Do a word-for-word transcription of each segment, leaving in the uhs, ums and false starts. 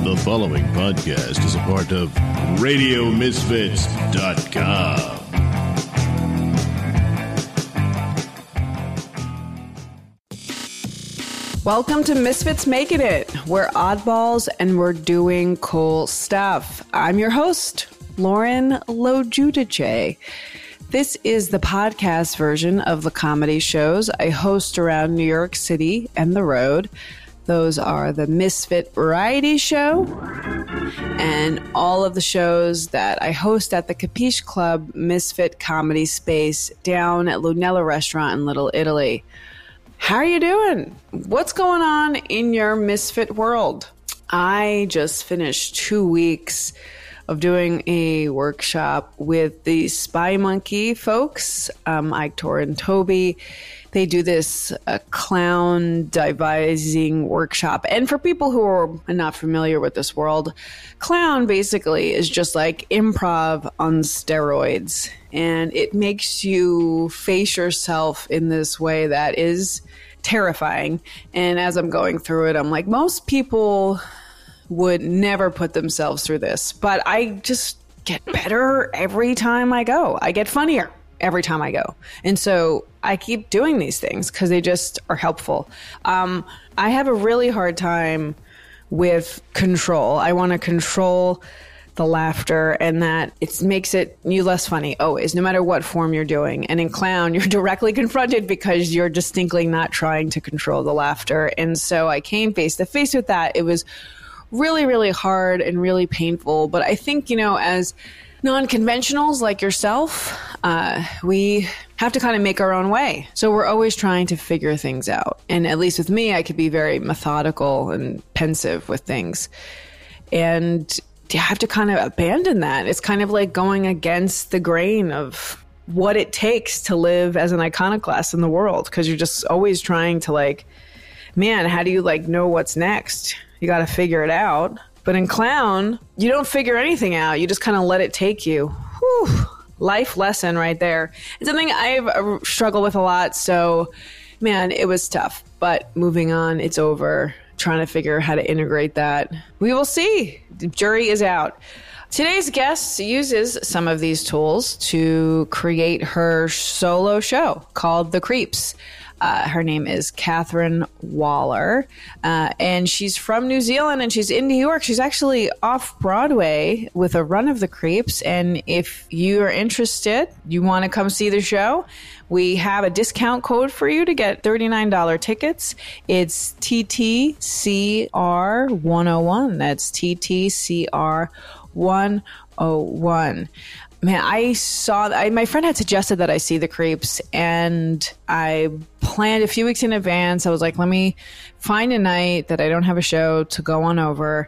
The following podcast is a part of radio misfits dot com. Welcome to Misfits Making It. We're oddballs and we're doing cool stuff. I'm your host, Lauren Lojudice. This is the podcast version of the comedy shows I host around New York City and the road. Those are the Misfit Variety Show and all of the shows that I host at the Capiche Club Misfit Comedy Space down at Lunella Restaurant in Little Italy. How are you doing? What's going on in your Misfit world? I just finished two weeks of doing a workshop with the Spy Monkey folks, um, Ike, Tor, and Toby. They do this uh, clown devising workshop. And for people who are not familiar with this world, clown basically is just like improv on steroids. And it makes you face yourself in this way that is terrifying. And as I'm going through it, I'm like, most people would never put themselves through this. But I just get better every time I go. I get funnier every time I go. And so I keep doing these things because they just are helpful. Um, I have a really hard time with control. I want to control the laughter, and that it makes it you less funny always, no matter what form you're doing. And in clown, you're directly confronted because you're distinctly not trying to control the laughter. And so I came face to face with that. It was really, really hard and really painful. But I think, you know, as non-conventionals like yourself, uh, we have to kind of make our own way. So we're always trying to figure things out. And at least with me, I could be very methodical and pensive with things. And you have to kind of abandon that. It's kind of like going against the grain of what it takes to live as an iconoclast in the world, because you're just always trying to like, man, how do you like know what's next? You got to figure it out. But in clown, you don't figure anything out. You just kind of let it take you. Whew. Life lesson right there. It's something I've struggled with a lot. So, man, it was tough. But moving on, it's over. Trying to figure how to integrate that. We will see. The jury is out. Today's guest uses some of these tools to create her solo show called The Creeps. Uh, her name is Catherine Waller, uh, and she's from New Zealand, and she's in New York. She's actually off Broadway with a run of The Creeps, and if you are interested, you want to come see the show, we have a discount code for you to get thirty-nine dollars tickets. It's T T C R one oh one. That's T T C R one oh one. Man, I saw, I, my friend had suggested that I see The Creeps, and I planned a few weeks in advance. I was like, let me find a night that I don't have a show to go on over.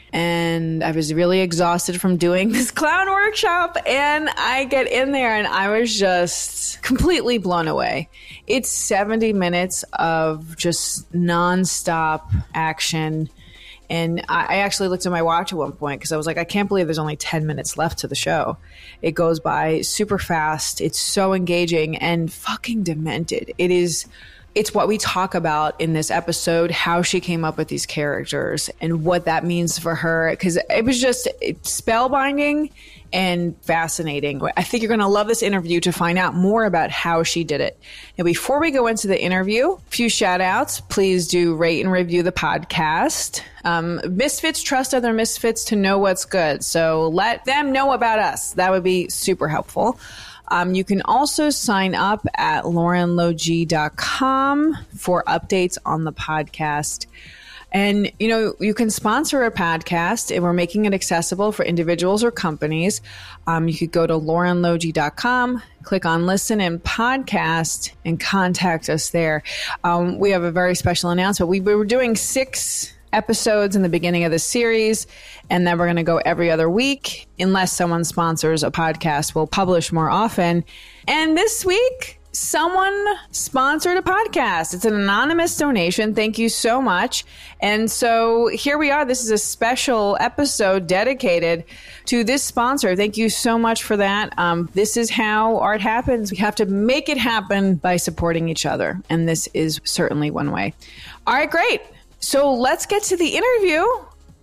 And I was really exhausted from doing this clown workshop, and I get in there and I was just completely blown away. It's seventy minutes of just nonstop action. And I actually looked at my watch at one point because I was like, I can't believe there's only ten minutes left to the show. It goes by super fast. It's so engaging and fucking demented. It is, it's what we talk about in this episode, how she came up with these characters and what that means for her. Because it was just spellbinding and fascinating. I think you're going to love this interview to find out more about how she did it. Now, before we go into the interview, a few shout outs. Please do rate and review the podcast. Um, Misfits trust other Misfits to know what's good. So let them know about us. That would be super helpful. Um, you can also sign up at lauren logie dot com for updates on the podcast. And, you know, you can sponsor a podcast, and we're making it accessible for individuals or companies. Um, you could go to lauren logie dot com, click on listen and podcast, and contact us there. Um, we have a very special announcement. We, we were doing six episodes in the beginning of the series, and then we're going to go every other week unless someone sponsors a podcast. We'll publish more often. And this week, someone sponsored a podcast. It's an anonymous donation. Thank you so much. And so here we are. This is a special episode dedicated to this sponsor. Thank you so much for that. Um, this is how art happens. We have to make it happen by supporting each other. And this is certainly one way. All right, great. So let's get to the interview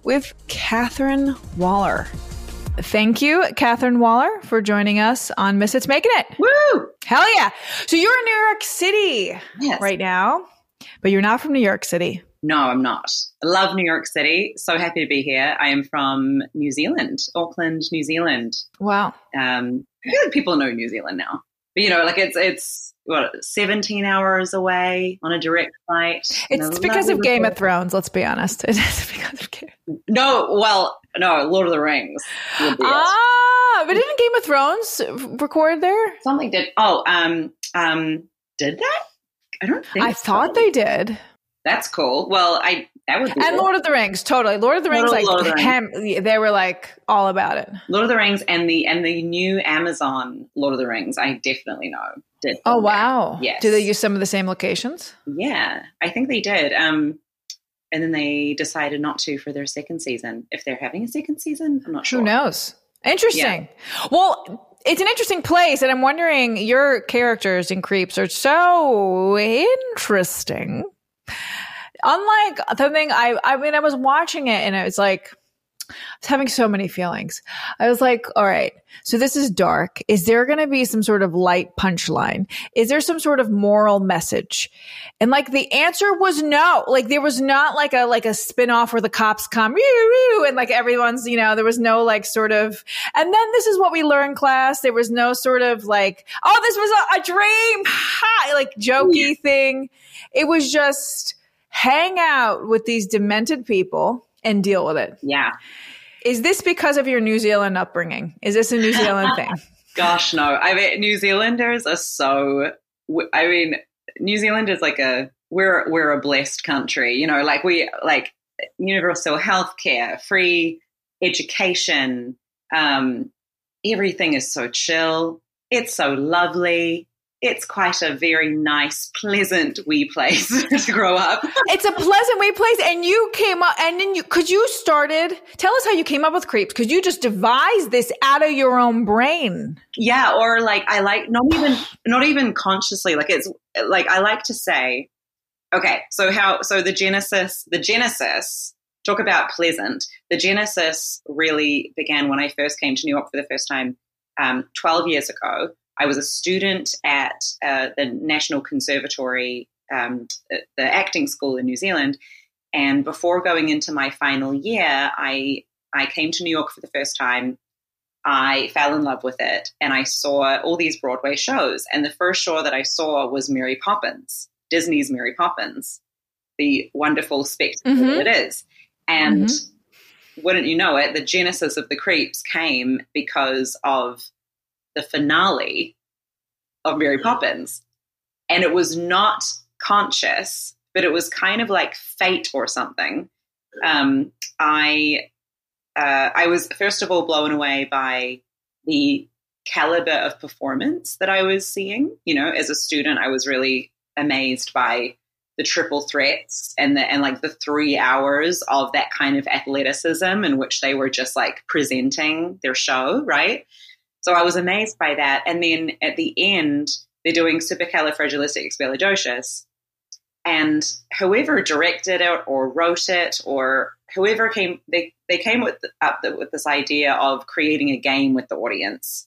with Catherine Waller. Thank you, Catherine Waller, for joining us on Misfits Making It. Woo! Hell yeah. So you're in New York City yes. right now, but you're not from New York City. No, I'm not. I love New York City. So happy to be here. I am from New Zealand, Auckland, New Zealand. Wow. Um, I feel like people know New Zealand now. But, you know, like it's, it's what, seventeen hours away on a direct flight. It's because of Game of Thrones, let's be honest. It is because of Game of Thrones. No, well, no, Lord of the Rings. Ah, but didn't Game of Thrones record there? Something did. Oh, um, um, did that? I don't think I so. thought they did. That's cool. Well, I that would be and cool. Lord of the Rings, totally. Lord of the Rings, Lord, like Lord of the hem, they were like all about it. Lord of the Rings and the and the new Amazon Lord of the Rings, I definitely know did. Oh wow! Yes. Do they use some of the same locations? Yeah, I think they did. Um, and then they decided not to for their second season. If they're having a second season, I'm not sure. Who knows? Interesting. Yeah. Well, it's an interesting place, and I'm wondering, your characters in Creeps are so interesting. Unlike something I, I mean, I was watching it and it was like, I was having so many feelings. I was like, all right, so this is dark. Is there going to be some sort of light punchline? Is there some sort of moral message? And like the answer was no. Like there was not like a, like a spin-off where the cops come and like everyone's, you know, there was no like sort of, and then this is what we learned class. There was no sort of like, oh, this was a, a dream, ha, like jokey thing. It was just hang out with these demented people and deal with it. Yeah. Is this because of your New Zealand upbringing? Is this a New Zealand thing? Gosh, no. I mean, New Zealanders are so, I mean, New Zealand is like a, we're, we're a blessed country, you know, like we, like universal healthcare, free education. Um, everything is so chill. It's so lovely. It's quite a very nice, pleasant wee place to grow up. It's a pleasant wee place. And you came up, and then you, cause you started, tell us how you came up with Creeps, cause you just devised this out of your own brain. Yeah. Or like, I like, not even, not even consciously, like it's like, I like to say, okay, so how, so the genesis, the genesis, talk about pleasant. The genesis really began when I first came to New York for the first time, um, twelve years ago. I was a student at uh, the National Conservatory, um, the acting school in New Zealand. And before going into my final year, I I came to New York for the first time. I fell in love with it. And I saw all these Broadway shows. And the first show that I saw was Mary Poppins, Disney's Mary Poppins, the wonderful spectacle mm-hmm. that it is. And mm-hmm. wouldn't you know it, the genesis of the Creeps came because of the finale of Mary Poppins. And it was not conscious, but it was kind of like fate or something. Um, I, uh, I was first of all blown away by the caliber of performance that I was seeing. You know, as a student, I was really amazed by the triple threats and the, and like the three hours of that kind of athleticism in which they were just like presenting their show. Right. So I was amazed by that. And then at the end, they're doing Supercalifragilisticexpialidocious. And whoever directed it or wrote it or whoever came, they, they came with, up with this idea of creating a game with the audience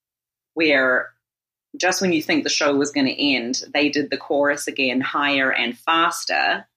where just when you think the show was going to end, they did the chorus again higher and faster.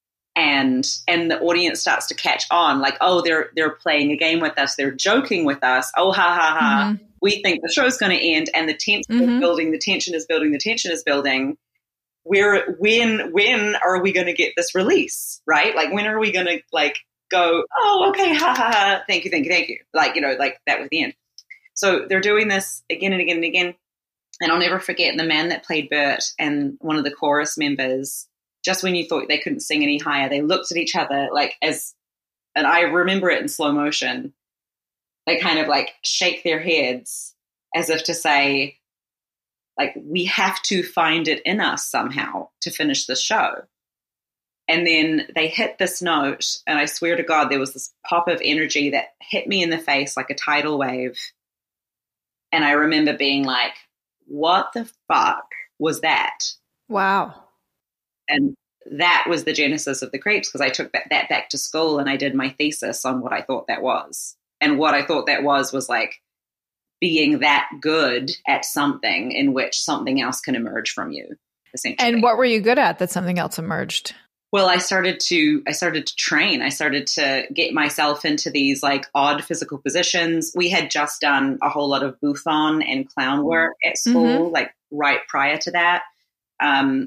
And and the audience starts to catch on like, oh, they're they're playing a game with us. They're joking with us. Oh, ha, ha, ha. Mm-hmm. We think the show's going to end and the tension mm-hmm. is building. The tension is building. The tension is building. We're, when when are we going to get this release, right? Like, when are we going to, like, go, oh, okay, ha, ha, ha. Thank you, thank you, thank you. Like, you know, like that was the end. So they're doing this again and again and again. And I'll never forget the man that played Bert and one of the chorus members. Just when you thought they couldn't sing any higher, they looked at each other like as, and I remember it in slow motion, they kind of like shake their heads as if to say, like, we have to find it in us somehow to finish the show. And then they hit this note, and I swear to God, there was this pop of energy that hit me in the face like a tidal wave. And I remember being like, what the fuck was that? Wow. And that was the genesis of the Creeps, because I took that, that back to school and I did my thesis on what I thought that was. And what I thought that was was like being that good at something in which something else can emerge from you, essentially. And what were you good at that something else emerged? Well, I started to I started to train. I started to get myself into these like odd physical positions. We had just done a whole lot of Bouthon and clown work at school, mm-hmm. like right prior to that. Um,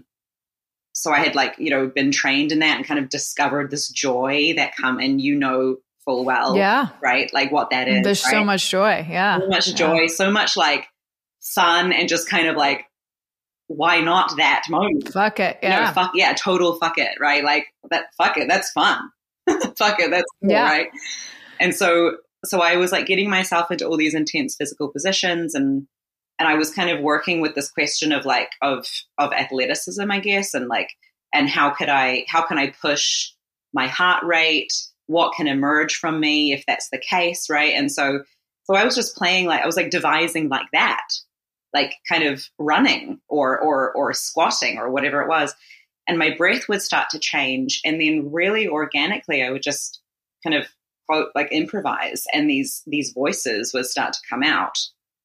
so I had like, you know, been trained in that and kind of discovered this joy that come, and you know full well, yeah, right? Like what that is. There's right? so much joy, yeah, so much yeah. joy, so much like fun, and just kind of like, why not that moment? Fuck it. Yeah. You know, fuck, yeah. Total fuck it. Right. Like that. Fuck it. That's fun. Fuck it. That's cool, yeah. right. And so, so I was like getting myself into all these intense physical positions, and, and I was kind of working with this question of like, of, of athleticism, I guess. And like, and how could I, how can I push my heart rate? What can emerge from me if that's the case? Right. And so, so I was just playing, like, I was like devising like that. Like kind of running or, or, or squatting or whatever it was. And my breath would start to change. And then really organically, I would just kind of quote, like improvise, and these, these voices would start to come out.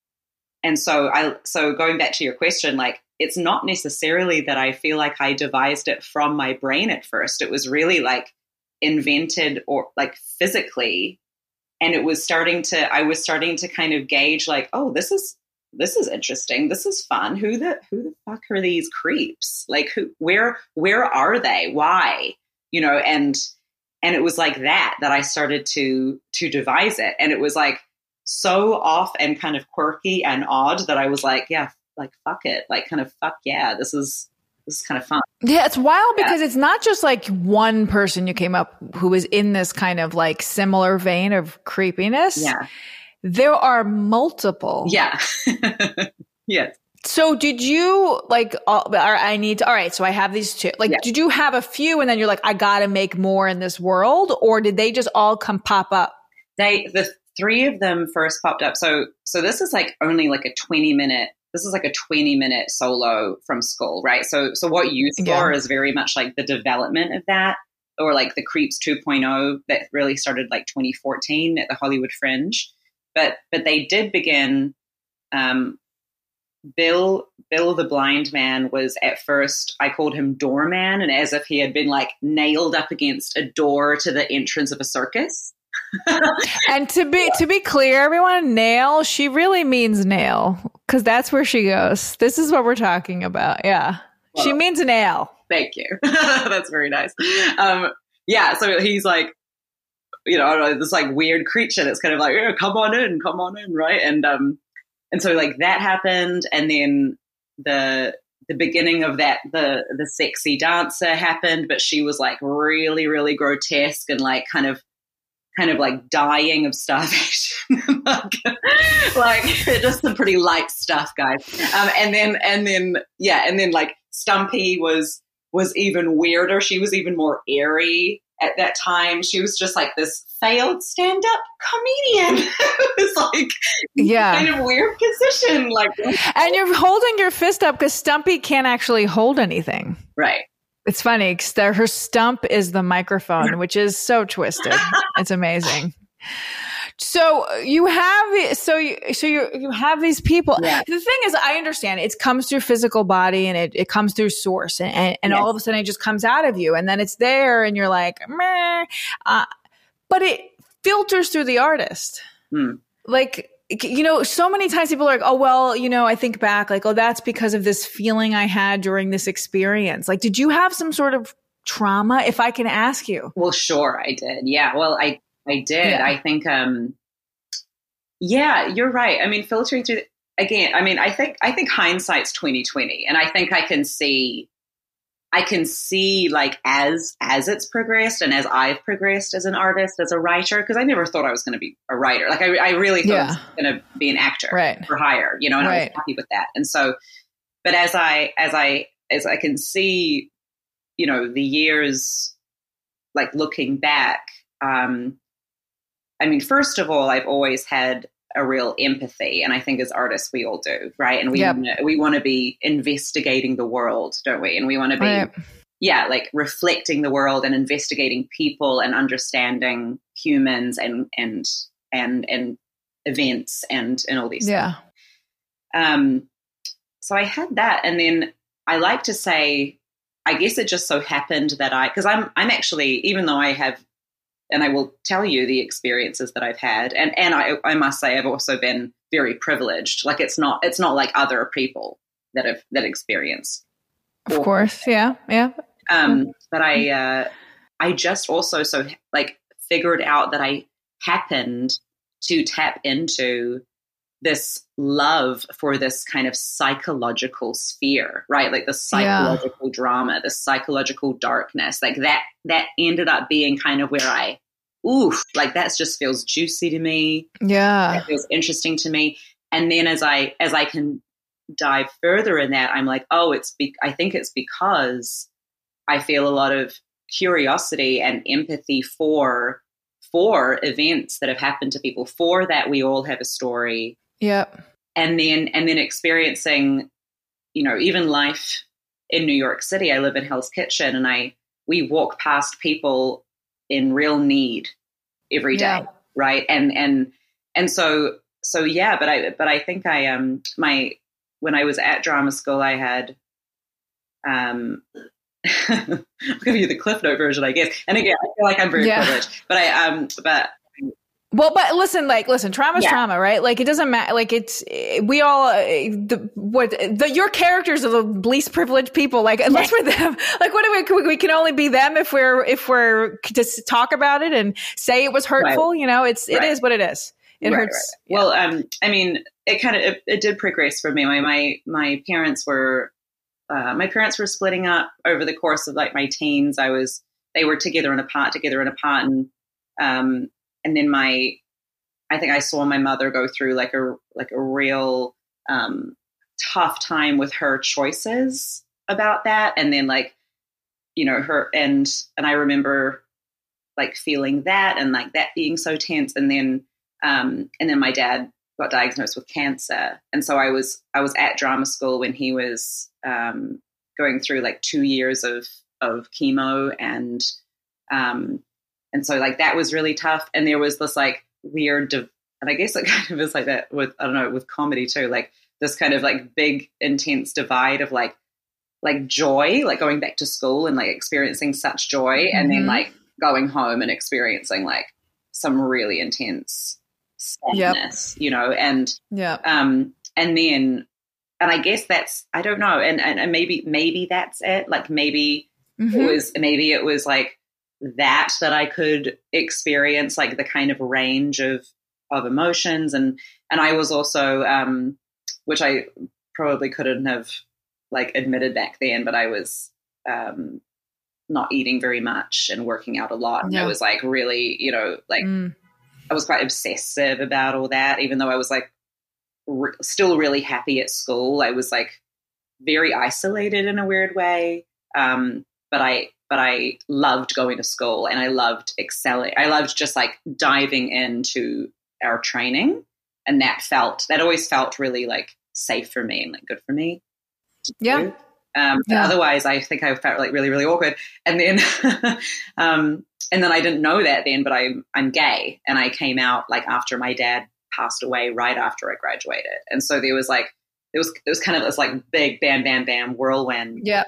And so I, so going back to your question, like, it's not necessarily that I feel like I devised it from my brain at first. It was really like invented or like physically. And it was starting to, I was starting to kind of gauge like, oh, this is, this is interesting. This is fun. Who the who the fuck are these creeps? Like who where where are they? Why? You know, and and it was like that that I started to to devise it. And it was like so off and kind of quirky and odd that I was like, yeah, like fuck it. Like kind of fuck yeah, this is this is kind of fun. Yeah, it's wild because yeah. it's not just like one person you came up who was in this kind of like similar vein of creepiness. Yeah. There are multiple. Yeah. Yes. So did you like, uh, I need to, all right, so I have these two. Like, yeah. did you have a few and then you're like, I got to make more in this world? Or did they just all come pop up? They, the three of them first popped up. So, so this is like only like a twenty minute, this is like a twenty minute solo from school, right? So, so what you score yeah. is very much like the development of that, or like the Creeps two point oh that really started like twenty fourteen at the Hollywood Fringe. But but they did begin. Um, Bill Bill the blind man was at first, I called him Doorman, and as if he had been like nailed up against a door to the entrance of a circus. And to be to be clear, everyone, nail, she really means nail, because that's where she goes. This is what we're talking about. Yeah, well, she means nail. Thank you. That's very nice. Um, yeah, so he's like, you know, I don't know, this like weird creature that's kind of like, oh, come on in, come on in, right? And um, and so like that happened, and then the the beginning of that, the the sexy dancer happened, but she was like really, really grotesque and like kind of kind of like dying of starvation, like, like just some pretty light stuff, guys. Um, and then and then yeah, and then like Stumpy was was even weirder. She was even more airy. At that time, she was just like this failed stand-up comedian. It was like, yeah, kind of weird position. Like, and you're holding your fist up because Stumpy can't actually hold anything. Right. It's funny because her stump is the microphone, which is so twisted. It's amazing. So you have, so you, so you, you have these people. Yeah. The thing is, I understand it comes through physical body and it, it comes through source, and, and, and yes. all of a sudden it just comes out of you, and then it's there and you're like, meh. Uh, but it filters through the artist. Hmm. Like, you know, so many times people are like, oh, well, you know, I think back like, oh, that's because of this feeling I had during this experience. Like, did you have some sort of trauma, if I can ask you? Well, sure, I did. Yeah. Well, I, I did. Yeah. I think, um, yeah, you're right. I mean, filtering through, again, I mean, I think, I think hindsight's twenty twenty, and I think I can see, I can see like as, as it's progressed and as I've progressed as an artist, as a writer, because I never thought I was going to be a writer. Like I, I really thought yeah. I was going to be an actor right. for hire, you know, and right. I was happy with that. And so, but as I, as I, as I can see, you know, the years, like looking back, um, I mean, first of all, I've always had a real empathy, and I think as artists we all do, right? And we yep. wanna, we want to be investigating the world, don't we? And we want to be right. yeah, like reflecting the world and investigating people and understanding humans and and and and events and and all these yeah. things. Um, so I had that, and then I like to say, I guess it just so happened that I, because I'm I'm actually, even though I have, and I will tell you the experiences that I've had, and and I I must say I've also been very privileged. Like it's not it's not like other people that have that experience. Of course, yeah, yeah. Um, but I, uh, I just also so like figured out that I happened to tap into this love for this kind of psychological sphere, right? Like the psychological yeah. drama, the psychological darkness, like that, that ended up being kind of where I, oof, like that just feels juicy to me. Yeah. That feels interesting to me. And then as I, as I can dive further in that, I'm like, oh, it's, be- I think it's because I feel a lot of curiosity and empathy for for events that have happened to people, for that we all have a story. Yep. And then and then experiencing, you know, even life in New York City. I live in Hell's Kitchen, and I we walk past people in real need every day, yeah. right? And and and so so yeah, but I but I think I um my when I was at drama school, I had um I'll give you the Cliff Note version, I guess. And again, I feel like I'm very yeah. privileged, but I, um, but. Well, but listen, like, listen, trauma's yeah. trauma, right? Like, it doesn't matter. Like, it's, we all, uh, the, what, the, your characters are the least privileged people. Like, unless we're them, like, what do we, we can only be them if we're, if we're to talk about it and say it was hurtful, right. you know, it's, right. it is what it is. It right, hurts. Right. Yeah. Well, um, I mean, it kind of, it, it did progress for me. My, my, my parents were, Uh, my parents were splitting up over the course of like my teens. I was, they were together and apart, together and apart. And, um, and then my, I think I saw my mother go through like a, like a real, um, tough time with her choices about that. And then like, you know, her, and, and I remember like feeling that and like that being so tense. And then, um, and then my dad got diagnosed with cancer. And so I was, I was at drama school when he was, um, going through like two years of, of chemo. And, um, and so like, that was really tough. And there was this like weird, div- and I guess it kind of is like that with, I don't know, with comedy too, like this kind of like big, intense divide of like, like joy, like going back to school and like experiencing such joy. Mm-hmm. And then like going home and experiencing like some really intense sadness, yep. you know, and, yeah. um, and then, and I guess that's, I don't know. And, and, and maybe, maybe that's it. Like maybe mm-hmm. it was, maybe it was like that, that I could experience like the kind of range of, of emotions. And, and I was also, um, which I probably couldn't have like admitted back then, but I was, um, not eating very much and working out a lot. And yeah. I was like really, you know, like, mm. I was quite obsessive about all that, even though I was like re- still really happy at school. I was like very isolated in a weird way. Um, but I, but I loved going to school and I loved excelling. I loved just like diving into our training. And that felt, that always felt really like safe for me and like good for me. Yeah. Do. Um, yeah. Otherwise I think I felt like really, really awkward. And then, um, And then I didn't know that then, but I'm I'm gay, and I came out like after my dad passed away, right after I graduated, and so there was like there was there was kind of this like big bam bam bam whirlwind. Yeah.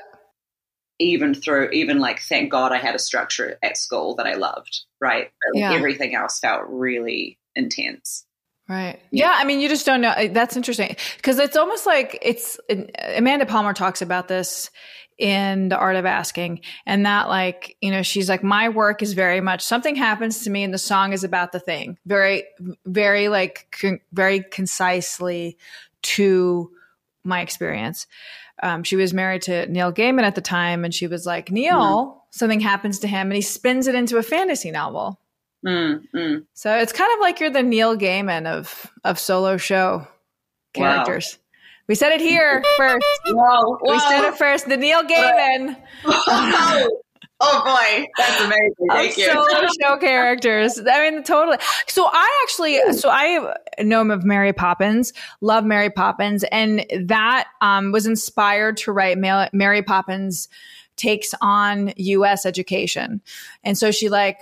Even through even like thank God I had a structure at school that I loved, right? But yeah. Everything else felt really intense. Right. Yeah. yeah. I mean, you just don't know. That's interesting because it's almost like it's Amanda Palmer talks about this in The Art of Asking, and that like, you know, she's like, my work is very much something happens to me and the song is about the thing very, very like con- very concisely to my experience. Um, she was married to Neil Gaiman at the time, and she was like, Neil, mm. something happens to him and he spins it into a fantasy novel. Mm, mm. So it's kind of like you're the Neil Gaiman of, of solo show characters. Wow. We said it here first. Whoa, whoa. We said it first. The Neil Gaiman. Oh, oh boy, that's amazing. Thank you. Solo show characters. I mean, totally. So I actually, so I know him of Mary Poppins. Love Mary Poppins, and that um, was inspired to write Mary Poppins takes on U S education. And so she like,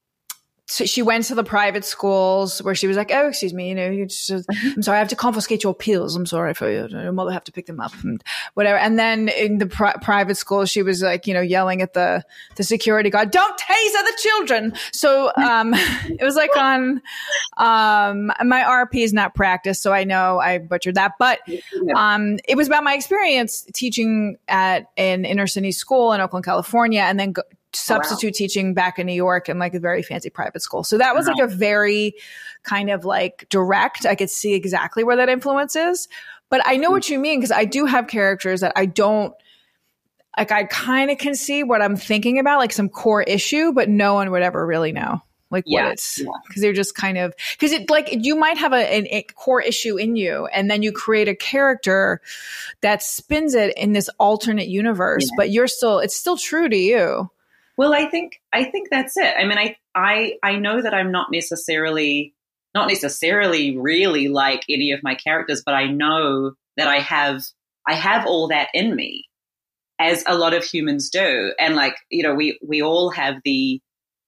so she went to the private schools where she was like, oh, excuse me, you know, you just, I'm sorry, I have to confiscate your pills. I'm sorry for you. Your mother have to pick them up and whatever. And then in the pri- private school, she was like, you know, yelling at the, the security guard, don't taser the children. So, um, it was like on, um, my R P is not practice. So I know I butchered that, but, um, it was about my experience teaching at an inner city school in Oakland, California, and then go, substitute oh, wow. teaching back in New York in like a very fancy private school. So that was wow. like a very kind of like direct, I could see exactly where that influence is. But I know mm-hmm. what you mean, because I do have characters that I don't, like I kind of can see what I'm thinking about, like some core issue, but no one would ever really know like yeah. what it's, because yeah. they're just kind of, because it like you might have a, a, a core issue in you, and then you create a character that spins it in this alternate universe, yeah. but you're still, it's still true to you. Well, I think I think that's it. I mean, I I I know that I'm not necessarily not necessarily really like any of my characters, but I know that I have I have all that in me, as a lot of humans do. And like, you know, we we all have the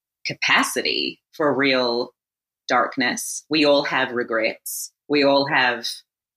capacity for real darkness. We all have regrets. We all have,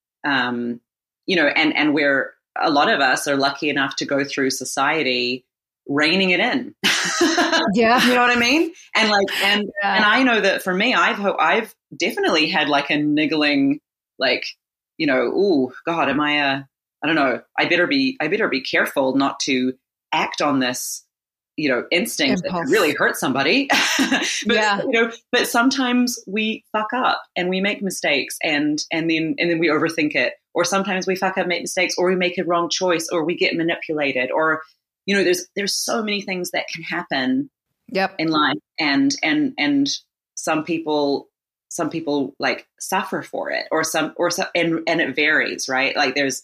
um, you know, and and we're a lot of us are lucky enough to go through society reining it in. Yeah. You know what I mean? And like, and, yeah. and I know that for me, I've, I've definitely had like a niggling, like, you know, ooh, God, am I a, I don't know, I better be, I better be careful not to act on this, you know, instinct Impulse. that really hurt somebody. But, yeah. you know, but sometimes we fuck up and we make mistakes, and, and then, and then we overthink it. Or sometimes we fuck up, make mistakes, or we make a wrong choice, or we get manipulated, or, you know, there's there's so many things that can happen yep. in life, and and and some people some people like suffer for it, or some or some, and and it varies, right? Like there's,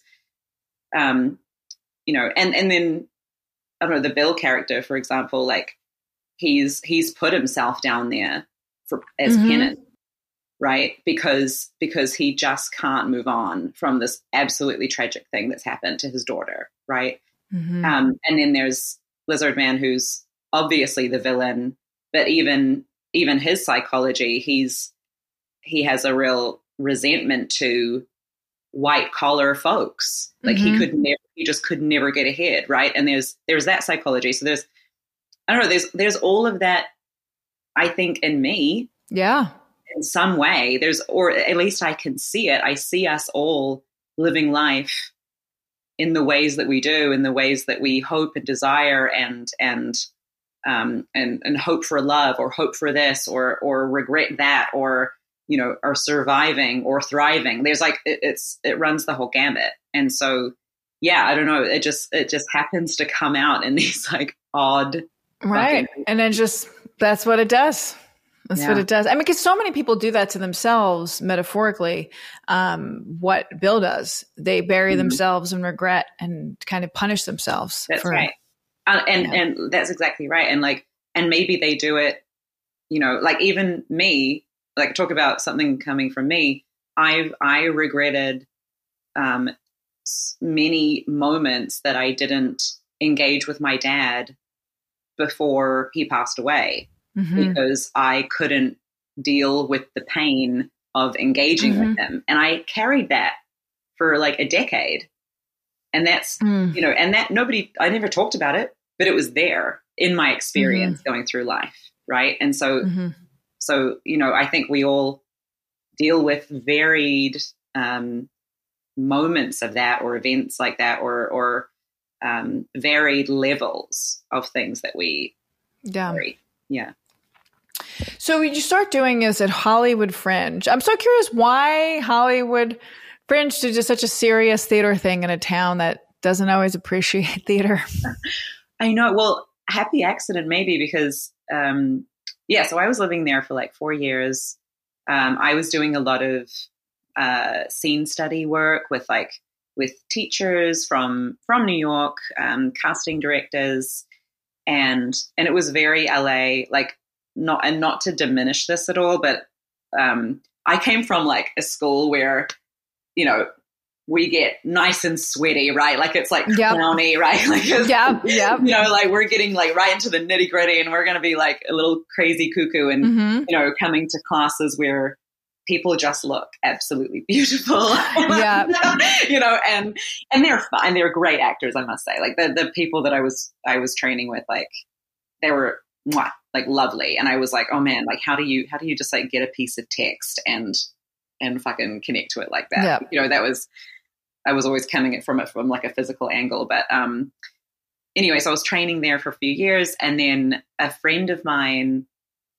um, you know, and and then I don't know, the Bill character, for example, like he's he's put himself down there for as mm-hmm. penance, right? Because because he just can't move on from this absolutely tragic thing that's happened to his daughter, right? Mm-hmm. Um, and then there's Lizard Man, who's obviously the villain, but even even his psychology, he's he has a real resentment to white collar folks. Like mm-hmm. he could never, he just could never get ahead, right? And there's there's that psychology. So there's I don't know, there's there's all of that, I think, in me. Yeah. In some way, there's, or at least I can see it. I see us all living life in the ways that we do, in the ways that we hope and desire, and and um, and and hope for love, or hope for this, or or regret that, or you know, are surviving or thriving. There's like it, it's it runs the whole gamut, and so yeah, I don't know. It just it just happens to come out in these like odd, right, fucking- and then just that's what it does. That's yeah. what it does. I mean, because so many people do that to themselves, metaphorically. Um, what Bill does, they bury mm-hmm. themselves in regret and kind of punish themselves. That's for, right, uh, and yeah. and that's exactly right. And like, and maybe they do it, you know, like even me. Like talk about something coming from me. I've I regretted um, many moments that I didn't engage with my dad before he passed away. Mm-hmm. Because I couldn't deal with the pain of engaging mm-hmm. with him. And I carried that for like a decade. And that's, mm. you know, and that nobody, I never talked about it, but it was there in my experience mm-hmm. going through life. Right. And so, mm-hmm. so, you know, I think we all deal with varied um, moments of that, or events like that, or, or um, varied levels of things that we yeah. carry. Yeah. So you start doing this at Hollywood Fringe. I'm so curious why Hollywood Fringe did just such a serious theater thing in a town that doesn't always appreciate theater. I know. Well, happy accident maybe, because, um, yeah, so I was living there for like four years. Um, I was doing a lot of uh, scene study work with like with teachers from from New York, um, casting directors, and and it was very L A, like. Not and not to diminish this at all, but um, I came from like a school where, you know, we get nice and sweaty, right? Like it's like yep. clowny, right? Like it's, yep, yep. you know, like we're getting like right into the nitty gritty, and we're going to be like a little crazy cuckoo, and mm-hmm. you know, coming to classes where people just look absolutely beautiful, yeah, you know, and and they're fine, they're great actors, I must say. Like the the people that I was I was training with, like they were mwah, like lovely, and I was like, oh man, like how do you how do you just like get a piece of text and and fucking connect to it like that? Yeah. You know, that was. I was always coming it from it from like a physical angle. But um, anyway, so I was training there for a few years. And then a friend of mine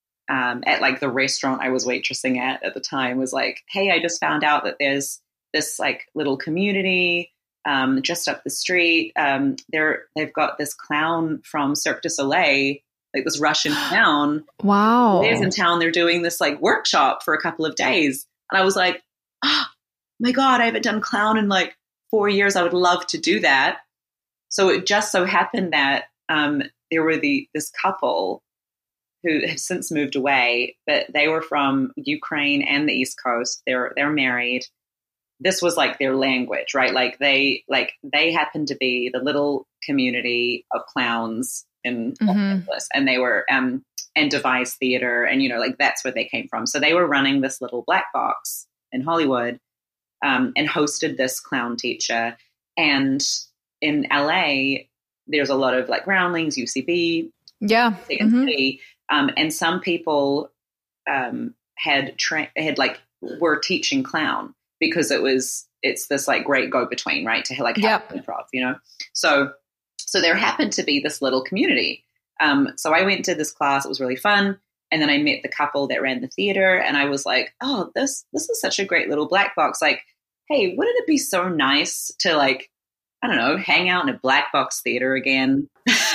um, at like the restaurant I was waitressing at at the time was like, hey, I just found out that there's this like little community um, just up the street. Um, they're, they've got this clown from Cirque du Soleil, like this Russian clown. Wow. There's in town. They're doing this like workshop for a couple of days. And I was like, ah, oh, my God, I haven't done clown in like four years. I would love to do that. So it just so happened that um, there were the this couple who have since moved away, but they were from Ukraine and the East Coast. They're they're married. This was like their language, right? Like they like they happened to be the little community of clowns in Los mm-hmm. Angeles, and they were um, and Devise Theater, and you know, like that's where they came from. So they were running this little black box in Hollywood. Um, and hosted this clown teacher. And in L A, there's a lot of like Groundlings, U C B, yeah, mm-hmm. um, and some people um, had tra- had like were teaching clown because it was it's this like great go between, right? To like yep. have improv, you know. So so there happened to be this little community. Um, so I went to this class. It was really fun. And then I met the couple that ran the theater, and I was like, oh, this this is such a great little black box. Like, hey, wouldn't it be so nice to like, I don't know, hang out in a black box theater again?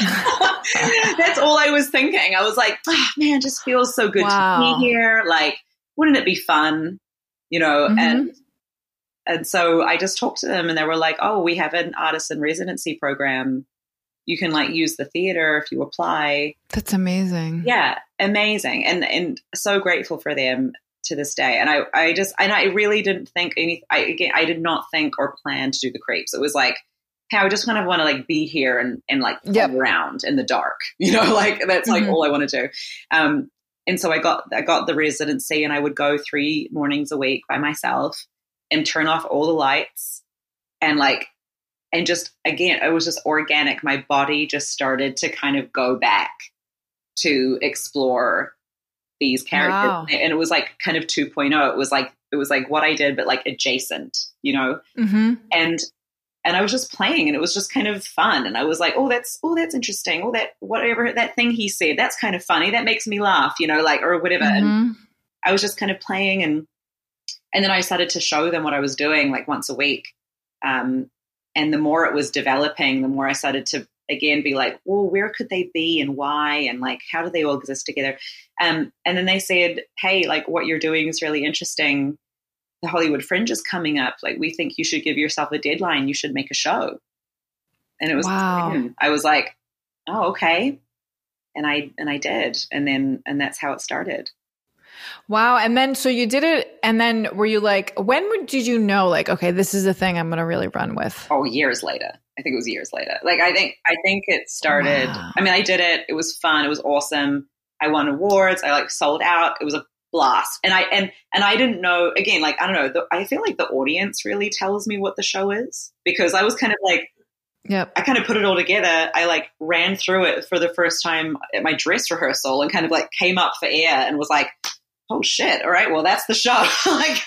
That's all I was thinking. I was like, oh, man, it just feels so good wow. to be here. Like, wouldn't it be fun? You know, mm-hmm. and and so I just talked to them, and they were like, oh, we have an artist in residency program. You can like use the theater if you apply. That's amazing. Yeah, amazing. And and so grateful for them to this day. And I, I just, and I really didn't think any, I, again, I did not think or plan to do the Creeps. It was like, hey, I just kind of want to like be here and, and like yep. play around in the dark, you know, like that's like mm-hmm. all I want to do. Um, and so I got, I got the residency, and I would go three mornings a week by myself and turn off all the lights and like, and just, again, it was just organic. My body just started to kind of go back to explore these characters. Wow. And it was like kind of two point oh. It was like, it was like what I did, but like adjacent, you know? Mm-hmm. And, and I was just playing, and it was just kind of fun. And I was like, oh, that's, oh, that's interesting. Oh, that, whatever, that thing he said, that's kind of funny. That makes me laugh, you know, like, or whatever. Mm-hmm. And I was just kind of playing. And, and then I started to show them what I was doing like once a week. Um, And the more it was developing, the more I started to, again, be like, well, where could they be and why? And like, how do they all exist together? Um, and then they said, hey, like what you're doing is really interesting. The Hollywood Fringe is coming up. Like, we think you should give yourself a deadline. You should make a show. And it was, wow. I was like, oh, okay. And I, and I did. And then, and that's how it started. Wow. And then, so you did it. And then were you like, when did you know, like, okay, this is the thing I'm going to really run with? Oh, years later. I think it was years later. Like, I think, I think it started, wow. I mean, I did it. It was fun. It was awesome. I won awards. I like sold out. It was a blast. And I, and, and I didn't know, again, like, I don't know. The, I feel like the audience really tells me what the show is, because I was kind of like, yep. I kind of put it all together. I like ran through it for the first time at my dress rehearsal and kind of like came up for air and was like, oh shit. All right. Well, that's the show. Like,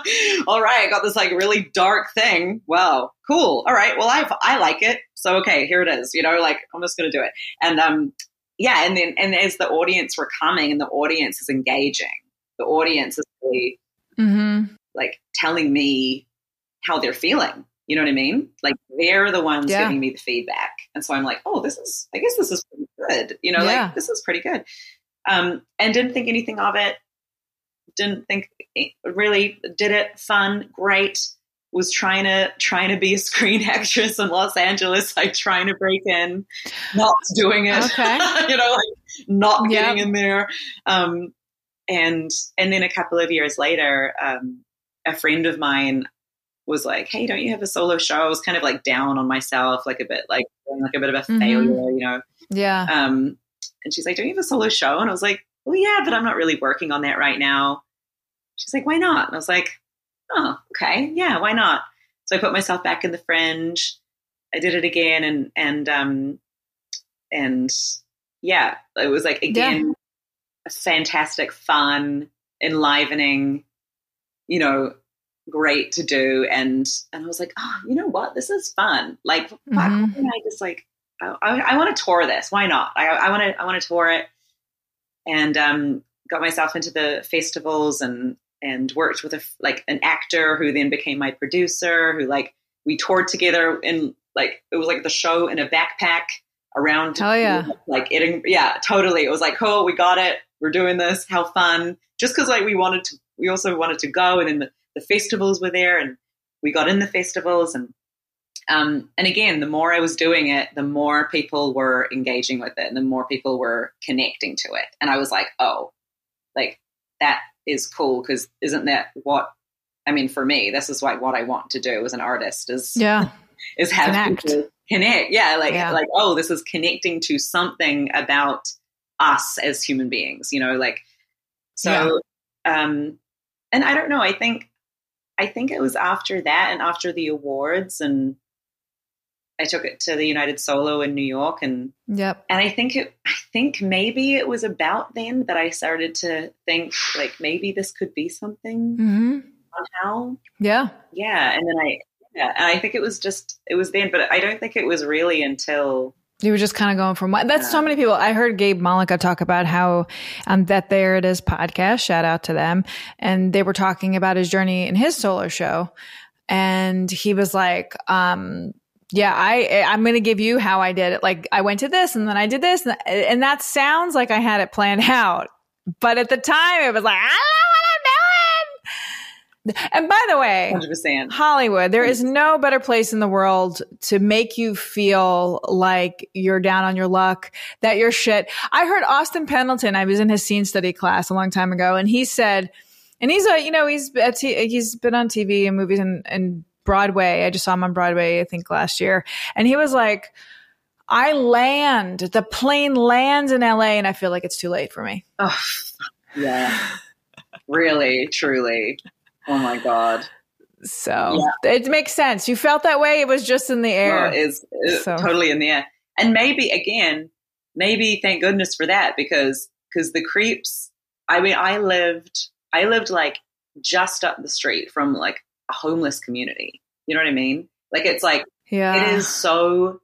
all right. I got this like really dark thing. Wow. Cool. All right. Well, I, I like it. So, okay, here it is, you know, like I'm just going to do it. And, um, yeah. And then, and as the audience were coming and the audience is engaging, the audience is really mm-hmm. like telling me how they're feeling. You know what I mean? Like they're the ones yeah. giving me the feedback. And so I'm like, oh, this is, I guess this is pretty good. You know, yeah. like this is pretty good. Um, and didn't think anything of it. Didn't think really did it. Fun. Great. Was trying to, trying to be a screen actress in Los Angeles, like trying to break in, not doing it, okay. you know, like not yep. getting in there. Um, and, and then a couple of years later, um, a friend of mine was like, hey, don't you have a solo show? I was kind of like down on myself, like a bit like, like a bit of a Mm-hmm. failure, you know? Yeah. Um, and she's like, don't you have a solo show? And I was like, well, yeah, but I'm not really working on that right now. She's like, why not? And I was like, oh, okay. Yeah, why not? So I put myself back in the Fringe. I did it again. And, and, um, and yeah, it was like, again, Yeah. a fantastic, fun, enlivening, you know, great to do. And, and I was like, oh, you know what? This is fun. Like, Mm-hmm. why can't I just like, I, I, I want to tour this. Why not? I, I want to, I want to tour it. And, um, got myself into the festivals and, and worked with a, like an actor who then became my producer, who like, we toured together in like, it was like the show in a backpack around. Hell yeah. Like it, yeah, totally. It was like, cool, we got it. We're doing this. How fun. Just cause like we wanted to, we also wanted to go, and then the, the festivals were there, and we got in the festivals. And, um, and again, the more I was doing it, the more people were engaging with it, and the more people were connecting to it. And I was like, oh, like that is cool. Cause isn't that what, I mean, for me, this is like what I want to do as an artist is, Yeah. is have Connect. people connect. Yeah. Like, Yeah. like, oh, this is connecting to something about us as human beings, you know, like, so, um, and I don't know, I think, I think it was after that and after the awards, and I took it to the United Solo in New York, and, Yep. and I think it, I think maybe it was about then that I started to think like, maybe this could be something Mm-hmm. somehow. Yeah. Yeah. And then I, yeah, and I think it was just, it was then, but I don't think it was really until, You were just kind of going from what that's so many people. I heard Gabe Malika talk about how um, that There It Is podcast, shout out to them. And they were talking about his journey in his solo show. And he was like, um, yeah, I, I'm going to give you how I did it. Like I went to this and then I did this. And, and that sounds like I had it planned out. But at the time it was like, I don't know what I'm doing. And by the way, one hundred percent. Hollywood, there is no better place in the world to make you feel like you're down on your luck, that you're shit. I heard Austin Pendleton, I was in his scene study class a long time ago, and he said, and he's a, you know, he's, a t- he's been on T V and movies and, and Broadway. I just saw him on Broadway, I think last year. And he was like, I land, the plane lands in L A and I feel like it's too late for me. Oh, yeah. Really, truly. Oh my God. So yeah. It makes sense. You felt that way. It was just in the air. No, it's, it's So. totally in the air. And maybe again, maybe thank goodness for that, because, because the Creeps, I mean, I lived, I lived like just up the street from like a homeless community. You know what I mean? Like, it's like, Yeah. it is so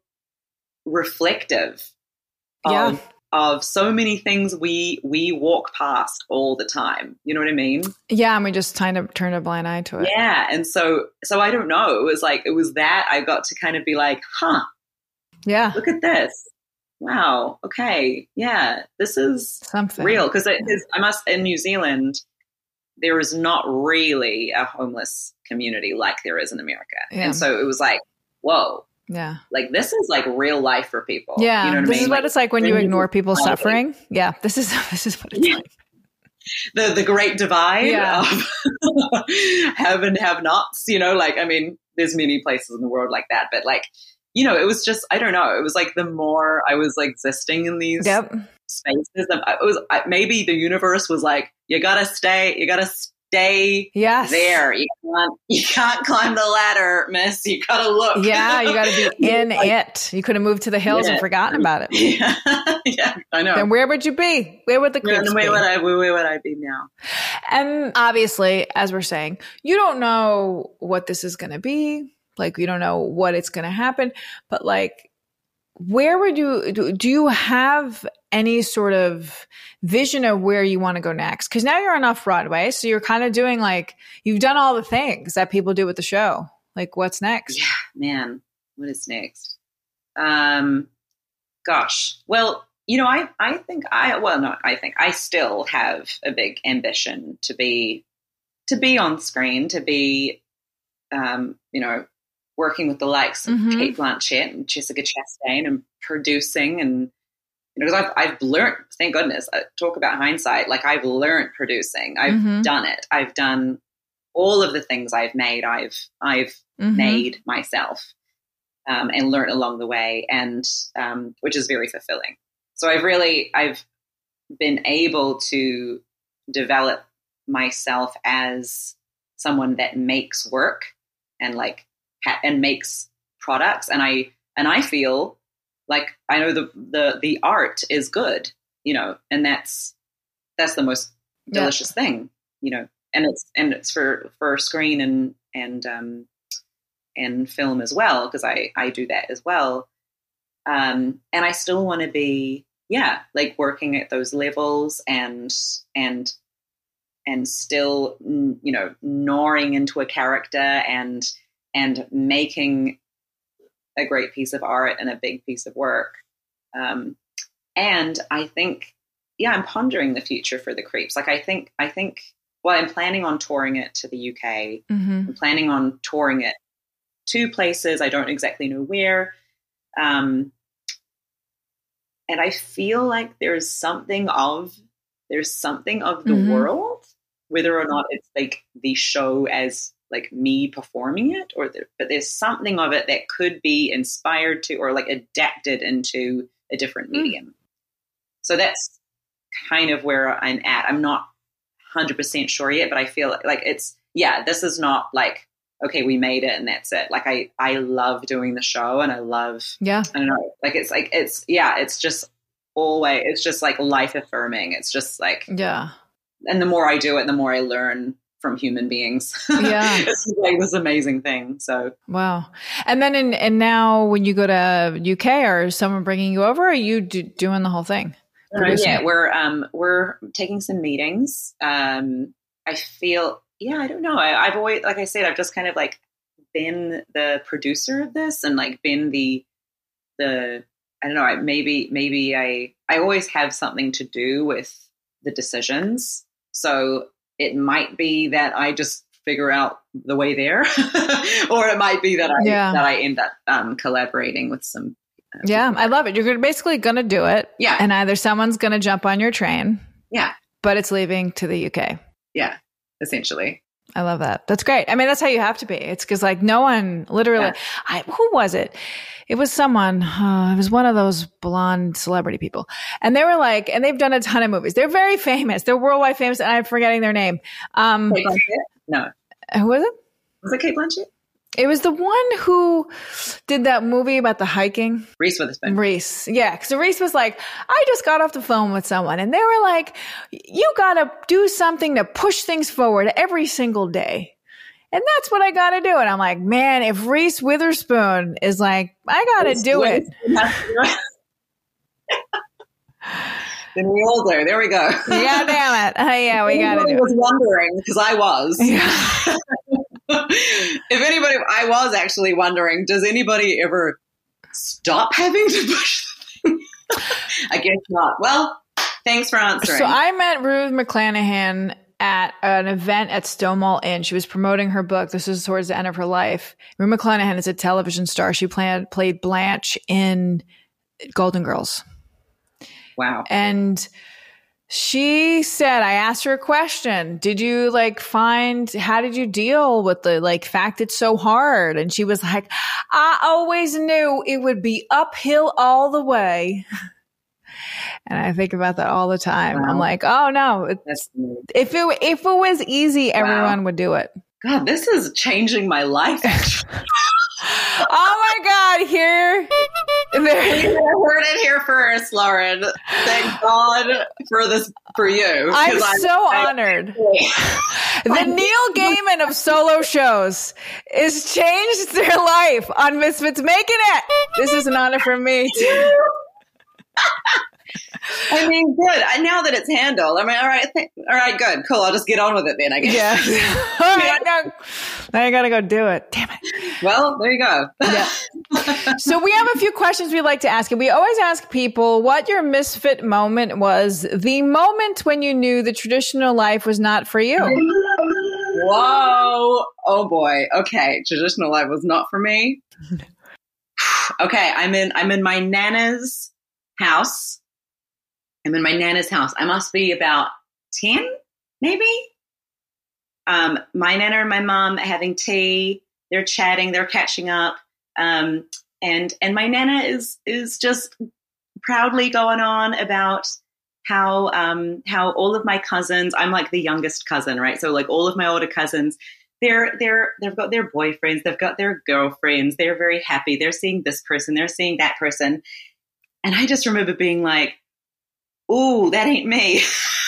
reflective of, Yeah. of so many things we, we walk past all the time. You know what I mean? Yeah, and we just kind of turned a blind eye to it. Yeah. And so, so I don't know. It was like, it was that I got to kind of be like, huh, Yeah. look at this. Wow. Okay. Yeah. This is Something. real. Cause it is, I must, in New Zealand, there is not really a homeless community like there is in America. Yeah. And so it was like, whoa, Yeah. like this is like real life for people. Yeah. You know what this I mean? is what Like, it's like when you when you ignore people's find it. suffering. Yeah. This is this is what it's Yeah. like. the the great divide Yeah. of have and have nots, you know, like, I mean, there's many places in the world like that, but like, you know, it was just, I don't know. It was like the more I was like existing in these Yep. spaces, it was maybe the universe was like, you gotta stay, you gotta stay Yes. there. You can't, you can't climb the ladder, miss. You gotta look. Yeah, you got to be in Like, it. You could have moved to the hills Yeah. and forgotten about it. Yeah, yeah, I know. Then where would you be? Where would the Where, Creeps where be? would I, where would I be now? And obviously, as we're saying, you don't know what this is going to be. Like, you don't know what it's going to happen. But like, where would you, do, do you have any sort of vision of where you want to go next? Because now you're on Off-Broadway. So you're kind of doing like, you've done all the things that people do with the show. Like, what's next? Yeah, man, what is next? Um, gosh, well, you know, I, I think I, well, no, I think I still have a big ambition to be, to be on screen, to be, um, you know, working with the likes of Mhm. Kate Blanchett and Jessica Chastain and producing, and, you know, because I've, I've learned, thank goodness, I talk about hindsight, like I've learned producing, I've Mhm. done it. I've done all of the things I've made, I've I've mm-hmm. made myself um, and learned along the way, and um, which is very fulfilling. So I've really I've been able to develop myself as someone that makes work and like ha- and makes products, and I and I feel like I know the the the art is good, you know, and that's that's the most delicious yeah. thing, you know, and it's and it's for for screen and and um and film as well, because I I do that as well, um and I still want to be yeah like working at those levels and and and still, you know, gnawing into a character and and making a great piece of art and a big piece of work. Um, and I think, yeah, I'm pondering the future for the Creeps. Like, I think, I think, well, I'm planning on touring it to the U K. Mm-hmm. I'm planning on touring it to places. I don't exactly know where. Um, and I feel like there's something of, there's something of the mm-hmm. world, whether or not it's like the show as like me performing it, or there, but there's something of it that could be inspired to or like adapted into a different medium. Mm. So that's kind of where I'm at. I'm not one hundred percent sure yet, but I feel like it's, yeah, this is not like, okay, we made it and that's it. Like I, I love doing the show, and I love, yeah, I don't know, like it's like, it's, yeah, it's just always, it's just like life affirming. It's just like, yeah. And the more I do it, the more I learn from human beings. Yeah. It's like this amazing thing. So, wow. And then, in, and now when you go to U K, or is someone bringing you over, or are you do, doing the whole thing? Uh, yeah, we're, um, we're taking some meetings. Um, I feel, yeah, I don't know. I, I've always, like I said, I've just kind of like been the producer of this, and like been the, the, I don't know, maybe, maybe I, I always have something to do with the decisions. So it might be that I just figure out the way there, or it might be that I, yeah. that I end up um, collaborating with some. Uh, yeah. I love it. You're basically going to do it. Yeah. And either someone's going to jump on your train. Yeah. But it's leaving to the U K. Yeah. Essentially. I love that. That's great. I mean, that's how you have to be. It's because like no one literally, yeah. I, who was it? It was someone, uh, it was one of those blonde celebrity people. And they were like, and they've done a ton of movies. They're very famous. They're worldwide famous. And I'm forgetting their name. Um, Kate Blanchett? No. Who was it? Was it Kate Blanchett? It was the one who did that movie about the hiking. Reese Witherspoon. Reese. Yeah. Because Reese was like, I just got off the phone with someone and they were like, you got to do something to push things forward every single day. And that's what I got to do. And I'm like, man, if Reese Witherspoon is like, I got to do it. Then we all do. There we go. Yeah, damn it. Uh, yeah, we got to do it. I was wondering, because I was. Yeah. If anybody, I was actually wondering, does anybody ever stop having to push the thing? I guess not. Well, thanks for answering. So I met Ruth McClanahan at an event at Stonewall Inn. She was promoting her book. This was towards the end of her life. Ruth McClanahan is a television star. She played, played Blanche in Golden Girls. Wow. And she said, I asked her a question. Did you like find, how did you deal with the like fact it's so hard? And she was like, I always knew it would be uphill all the way. And I think about that all the time. Wow. I'm like, oh no, it's, if it, if it was easy, everyone wow. would do it. God, this is changing my life. Oh my God, here. There. You heard it here first, Lauren. Thank God for this, for you. I'm so I, honored. I, the Neil Gaiman of solo shows has changed their life on Misfits Making It. This is an honor for me too. I mean, good. I now that it's handled. I mean, all right, th- all right, good, cool. I'll just get on with it then, I guess. Yeah. All right, now, now I gotta go do it. Damn it. Well, there you go. Yeah. So we have a few questions we'd like to ask, and we always ask people what your misfit moment was. The moment when you knew the traditional life was not for you. Whoa! Oh boy. Okay, traditional life was not for me. Okay, I'm in. I'm in my nana's house. I'm in my nana's house. I must be about ten, maybe. um, my nana and my mom having tea. They're chatting. They're catching up. Um, and and my nana is is just proudly going on about how um, how all of my cousins. I'm like the youngest cousin, right? So like all of my older cousins. They're they're they've got their boyfriends. They've got their girlfriends. They're very happy. They're seeing this person. They're seeing that person. And I just remember being like, "Ooh, that ain't me."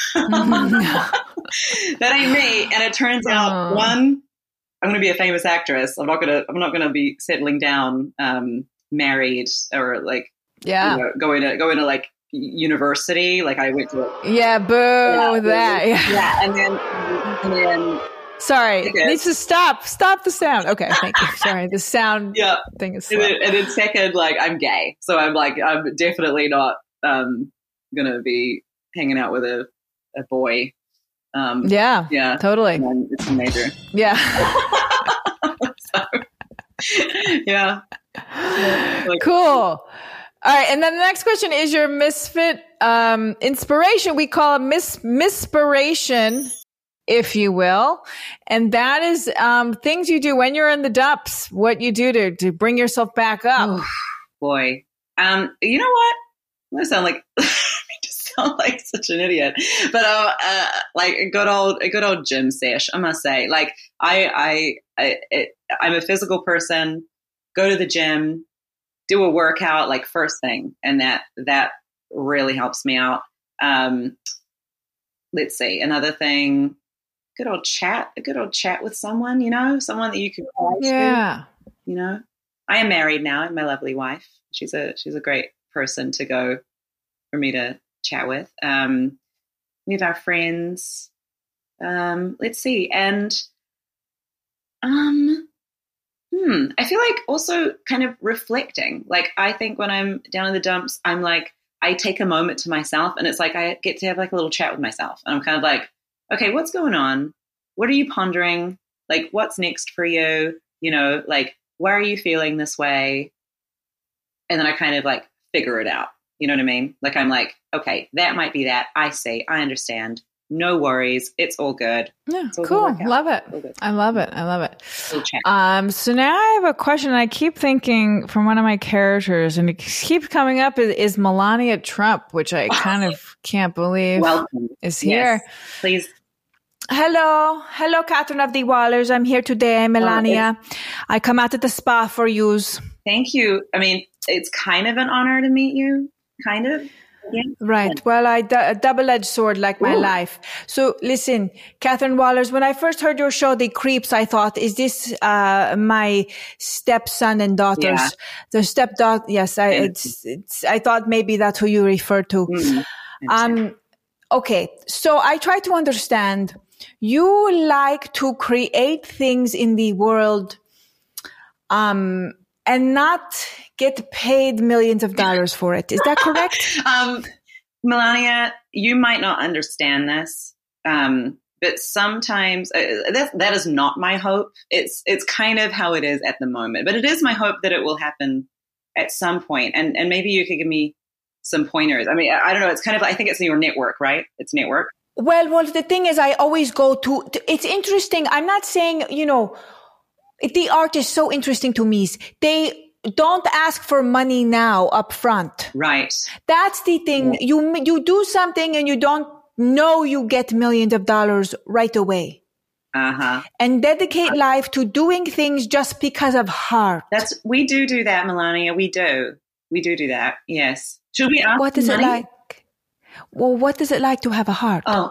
That ain't me. And it turns out, oh. one, I'm going to be a famous actress. I'm not going to. I'm not going to be settling down, um, married, or like, yeah, you know, going to going to like university. Like I went to. Yeah, boo Yeah, that. Yeah. yeah, and then and then. Sorry, Okay. needs to stop. Stop the sound. Okay, thank you. Sorry, the sound Yeah. thing is And slow. then, and then second, like I'm gay, so I'm like I'm definitely not um, gonna be hanging out with a, a boy. Um, Yeah, yeah, totally. and it's a major. Yeah. So, yeah. Like, Cool. All right, and then the next question is your misfit um, inspiration. We call it mis mispiration, if you will, and that is um, things you do when you're in the dumps. What you do to to bring yourself back up. Oh, boy, um, you know what? I'm gonna sound like I just sound like such an idiot, but uh, uh, like a good old a good old gym sesh. I must say, like I I, I it, I'm a physical person. Go to the gym, do a workout like first thing, and that that really helps me out. Um, let's see, another thing. Good old chat, a good old chat with someone, you know, someone that you can cry Yeah. to, you know. I am married now, and my lovely wife. She's a she's a great person to go for me to chat with. Um, we have our friends. Um, let's see, and um, hmm, I feel like also kind of reflecting. Like I think when I'm down in the dumps, I'm like I take a moment to myself, and it's like I get to have like a little chat with myself, and I'm kind of like, okay, what's going on? What are you pondering? Like, what's next for you? You know, like, why are you feeling this way? And then I kind of like figure it out. You know what I mean? Like, I'm like, okay, that might be that. I see. I understand. No worries. It's all good. Yeah, all cool. good. Love it. All good. I love it. I love it. We'll chat. Um, so now I have a question. I keep thinking from one of my characters, and it keeps coming up is, is Melania Trump, which I kind of can't believe Welcome. is here. Yes. Please. Hello. Hello, Catherine of the Wallers. I'm here today, Melania. I come out at the spa for yous. Thank you. I mean, it's kind of an honor to meet you. Kind of. Yeah. Right. Well, I d- a double-edged sword like my Ooh. life. So listen, Catherine Wallers, when I first heard your show, The Creeps, I thought, is this uh my stepson and daughters? Yeah. The stepdaughter. Yes, I, it's, it's, I thought maybe that's who you refer to. Mm. Um, okay. So I try to understand. You like to create things in the world, um, and not get paid millions of dollars for it. Is that correct? um, Melania, you might not understand this, um, but sometimes uh, that that is not my hope. It's it's kind of how it is at the moment, but it is my hope that it will happen at some point. And and maybe you could give me some pointers. I mean, I, I don't know. It's kind of I think it's your network, right? It's network. Well, well, the thing is, I always go to, to, it's interesting. I'm not saying, you know, the art is so interesting to me. They don't ask for money now up front. Right. That's the thing. Yeah. You, you do something and you don't know you get millions of dollars right away. Uh-huh. And dedicate life to doing things just because of heart. That's, we do do that, Melania. We do. We do do that. Yes. Should we ask What is money? it like? Well, what is it like to have a heart? Oh,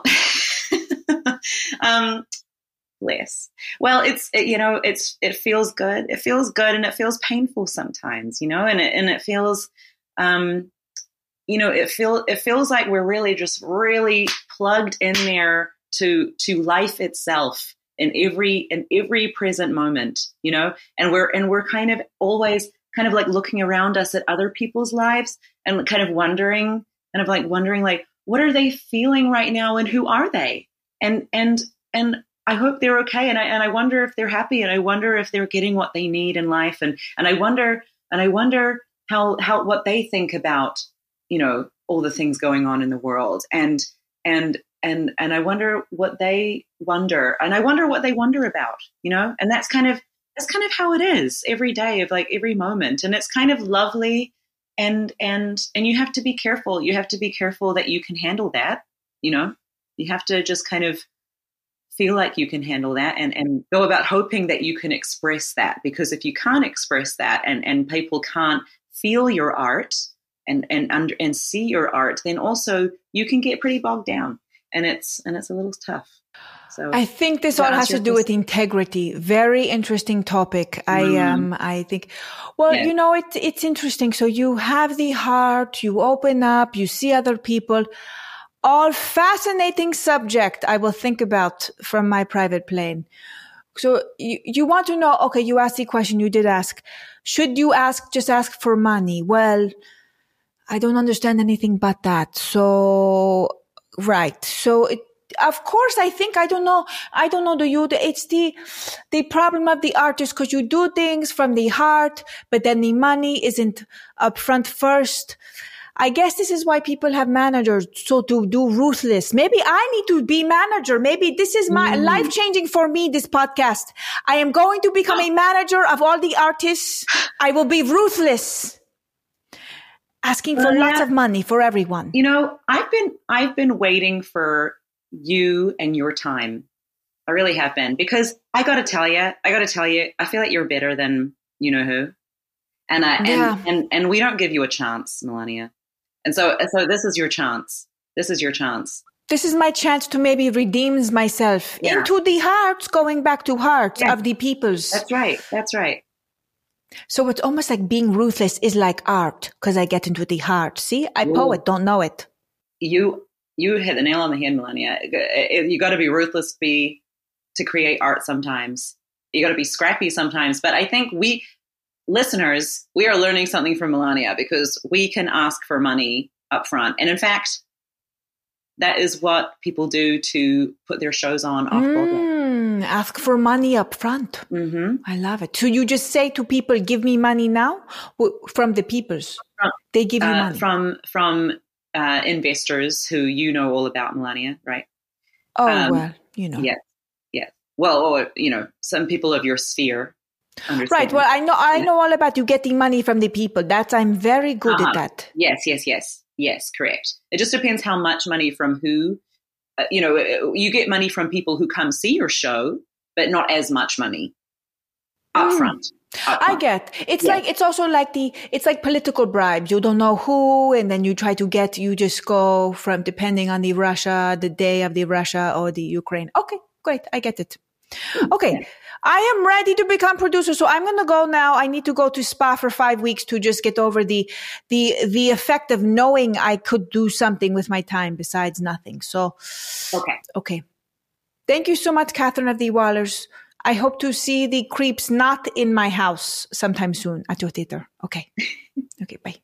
um, less. Well, it's, it, you know, it's, it feels good. It feels good and it feels painful sometimes, you know, and it, and it feels, um, you know, it feel, it feels like we're really just really plugged in there to, to life itself in every, in every present moment, you know, and we're, and we're kind of always kind of like looking around us at other people's lives and kind of wondering, kind of like wondering, like, what are they feeling right now and who are they? And, and, and I hope they're okay. And I, and I wonder if they're happy and I wonder if they're getting what they need in life. And, and I wonder, and I wonder how, how, what they think about, you know, all the things going on in the world. And, and, and and I wonder what they wonder, and I wonder what they wonder about, you know. And that's kind of that's kind of how it is every day, of like every moment, and it's kind of lovely. And and and you have to be careful. You have to be careful that you can handle that. You know, you have to just kind of feel like you can handle that, and, and go about hoping that you can express that. Because if you can't express that, and, and people can't feel your art and and under, and see your art, then also you can get pretty bogged down, and it's and it's a little tough. So I think this all has to do with integrity. Very interesting topic. I Mm. um I think, well, Yeah. you know, it it's interesting. So you have the heart, you open up, you see other people. All fascinating subject I will think about from my private plane. So you, you want to know, okay, you asked the question, you did ask, should you ask, just ask for money? Well, I don't understand anything but that. So, right. So it, of course, I think, I don't know, I don't know, do you, it's the, the problem of the artist, because you do things from the heart, but then the money isn't upfront first. I guess this is why people have managers, so to do ruthless. Maybe I need to be manager. Maybe this is my mm. life changing for me, this podcast. I am going to become a manager of all the artists. I will be ruthless, asking for well, lots yeah. of money for everyone. You know, I've been I've been waiting for you and your time. I really have been, because I got to tell you, I got to tell you, I feel like you're better than you know who, and I Yeah. and, and and we don't give you a chance, Melania. And so, so this is your chance. This is your chance. This is my chance to maybe redeem myself Yeah. into the hearts, going back to hearts Yeah. of the peoples. That's right. That's right. So it's almost like being ruthless is like art, because I get into the heart. See, I Ooh. poet, don't know it. You you hit the nail on the head, Melania. You got to be ruthless to be to create art sometimes. You got to be scrappy sometimes. But I think we listeners, we are learning something from Melania, because we can ask for money up front. And in fact, that is what people do to put their shows on off Broadway. Mm, ask for money up front. Mm-hmm. I love it. So you just say to people, give me money now? W- From the peoples. From, They give you uh, money. From, from uh, investors who you know all about, Melania, right? oh, um, well, you know. Yes, yes. Well, or, you know, some people of your sphere understand. Right. Well, I know, I know all about you getting money from the people. That's, I'm very good Uh-huh. at that. Yes, yes, yes, yes, correct. It just depends how much money from who. Uh, you know, you get money from people who come see your show, but not as much money up Mm. front. Up I front. get. It's Yeah. like, it's also like the, it's like political bribes. You don't know who, and then you try to get, you just go from, depending on the Russia, the day of the Russia or the Ukraine. Okay, great. I get it. Okay. I am ready to become producer. So I'm going to go now. I need to go to spa for five weeks to just get over the, the, the effect of knowing I could do something with my time besides nothing. So, Okay. okay. Thank you so much, Catherine of the Wallers. I hope to see the creeps not in my house sometime soon at your theater. Okay. Okay. Bye.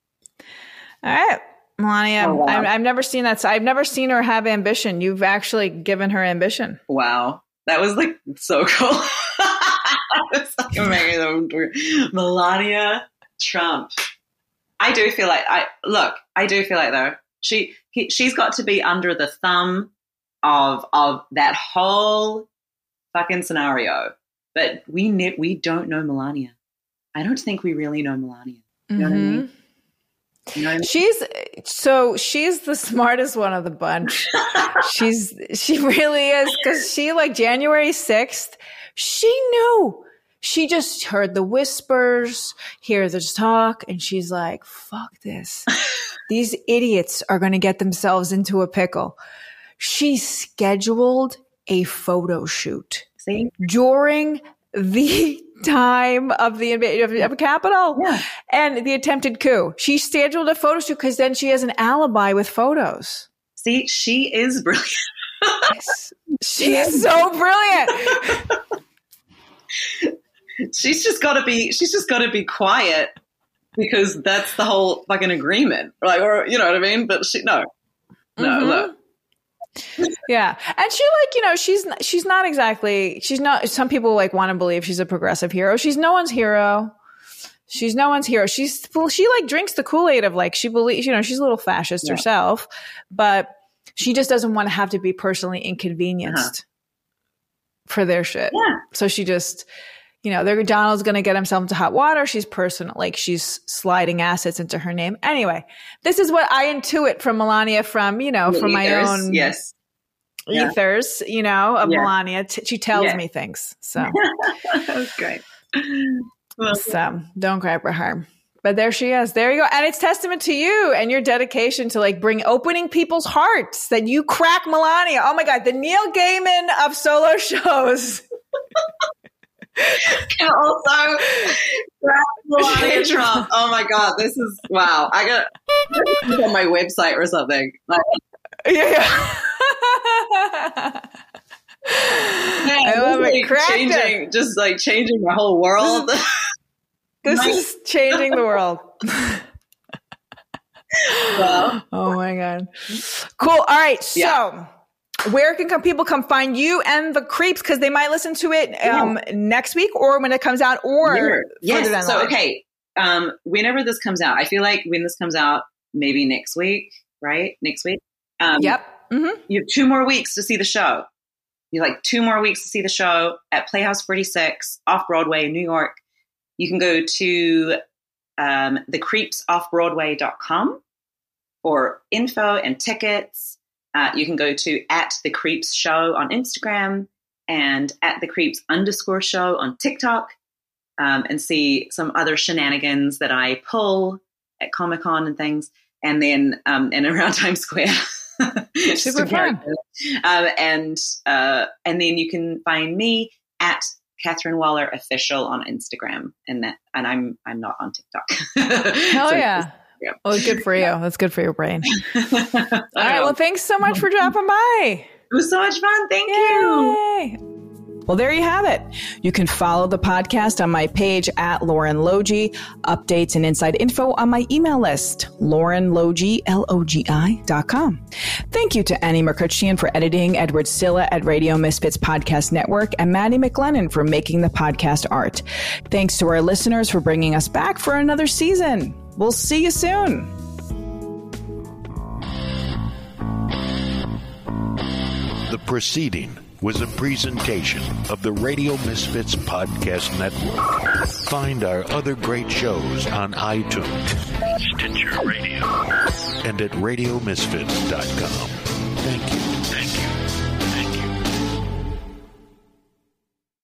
All right. Melania, Oh, wow. I've, I've never seen that. I've never seen her have ambition. You've actually given her ambition. Wow. That was like so cool. It's like amazing. Melania Trump. I do feel like I look, I do feel like though, she he, she's got to be under the thumb of of that whole fucking scenario. But we ne- we don't know Melania. I don't think we really know Melania. You know what I mean? You know what I mean? She's so she's the smartest one of the bunch. she's she really is, because she, like, January sixth, she knew. She just heard the whispers, hear the talk, and she's like, "Fuck this! These idiots are going to get themselves into a pickle." She scheduled a photo shoot See? during the time of the invasion of, of the Capitol Yeah. and the attempted coup. She scheduled a photo shoot because then she has an alibi with photos. See, she is brilliant. Yes. She's so brilliant. She's just got to be. She's just got to be quiet, because that's the whole fucking agreement, like, or you know what I mean. But she, no, no, Mhm. look. Yeah. And she, like, you know, she's, she's not exactly, she's not, some people like want to believe she's a progressive hero. She's no one's hero. She's no one's hero. She's, well, she like drinks the Kool-Aid of, like, she believes, you know, she's a little fascist Yeah. herself, but She just doesn't want to have to be personally inconvenienced uh-huh. for their shit. Yeah. So she just, you know, they're, Donald's going to get himself into hot water. She's personal, like she's sliding assets into her name. Anyway, this is what I intuit from Melania from, you know, the from ethers, my own yes. ethers, yeah. you know, of yeah. Melania. T- she tells yeah. me things. So that's great. Well, so don't grab her. But there she is. There you go. And it's testament to you and your dedication to like bring opening people's hearts that you crack Melania. Oh my God. The Neil Gaiman of solo shows. And also crack Melania Trump. Oh my God. This is, wow. I got it on my website or something. Like, yeah. yeah. Man, I love like it. Cracked changing, it. Just like changing the whole world. This is changing the world. Well, oh my God. Cool. All right. So yeah. where can come, people come find you and the Creeps? Because they might listen to it um, yeah. next week or when it comes out or sure. yes. down So, line. okay. Um, whenever this comes out, I feel like when this comes out, maybe next week, right? Next week. Um, yep. Mm-hmm. You have two more weeks to see the show. You have like two more weeks to see the show at Playhouse forty-six off Broadway in New York. You can go to um, the creeps off broadway dot com for info and tickets. Uh, you can go to at the Creeps Show on Instagram and at the Creeps underscore show on TikTok um, and see some other shenanigans that I pull at Comic-Con and things. And then um, and around Times Square. Super fun. Um, and uh, and then you can find me at Catherine Waller Official on Instagram, and that, and I'm I'm not on TikTok. Hell so, yeah! yeah. Well, good for you. That's good for your brain. All right. Well, thanks so much for dropping by. It was so much fun. Thank Yay. you. Well, there you have it. You can follow the podcast on my page at Lauren Logie, updates and inside info on my email list, lauren logie, L O G I dot com. Thank you to Annie McCutcheon for editing, Edward Silla at Radio Misfits Podcast Network, and Maddie McLennan for making the podcast art. Thanks to our listeners for bringing us back for another season. We'll see you soon. The proceeding was a presentation of the Radio Misfits Podcast Network. Find our other great shows on iTunes, Stitcher Radio, and at radio misfits dot com. Thank you.